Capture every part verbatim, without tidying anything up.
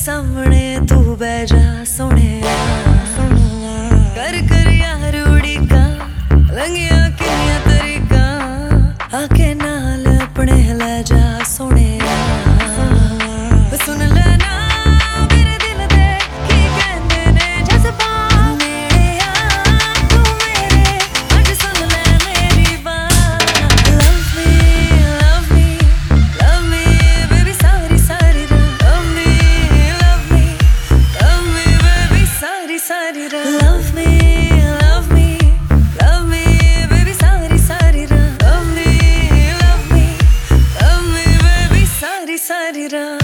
सामने तू बह जा सोने कर कर यार उड़ीका लंगिया किया तरीका आके नाल अपने ले जा सोने सुन लेना मेरे दिल दे की कहंदे ने जज़्बात मेरे आ तू मेरे अज सुन ले मेरी बात love me love me love me baby सारी सारी रात love me love me love me baby सारी सारी रात love me love me love me baby सारी सारी रात love me love me love me baby सारी सारी रात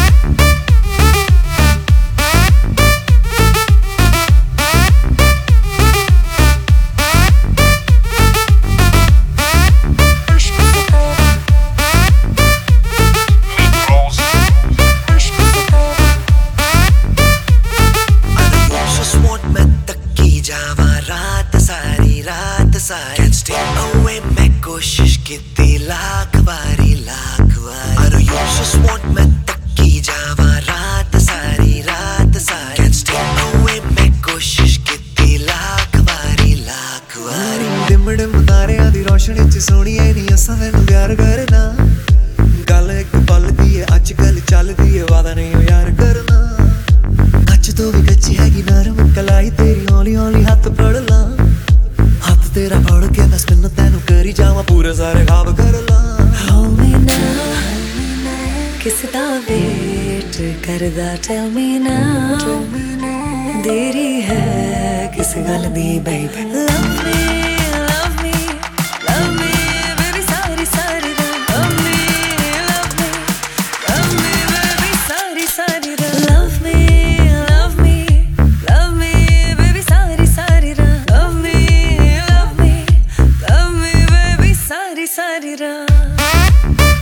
Can't stay away मैं कोशिश कीती लाख बारी लाख बारी I know you just want मैं तक्की जावा रात सारी रात सारी Can't stay away मैं कोशिश कीती लाख बारी लाख बारी डिम डिम तारियां दी रोशनी च सोहणीए नी असां मैनूं प्यार करना गल इक पल दी है अजकल चलदी है वादा नहीं यार करना कच्च तो भी कच्ची हैगी नरम कलाई तेरी हौली हौली हत्थ फड़ ला तेरा फड़ के बस मैनू तेनू करी जावां पूरे सारे ख्वाब कर ला Hold me now किस दा वेट करदा tell me now देरी है किस गल दी baby love me love me love me baby सारी सारी रात love me love me love me baby सारी सारी रात love me love me love me baby सारी सारी रात love me सारी सारी रात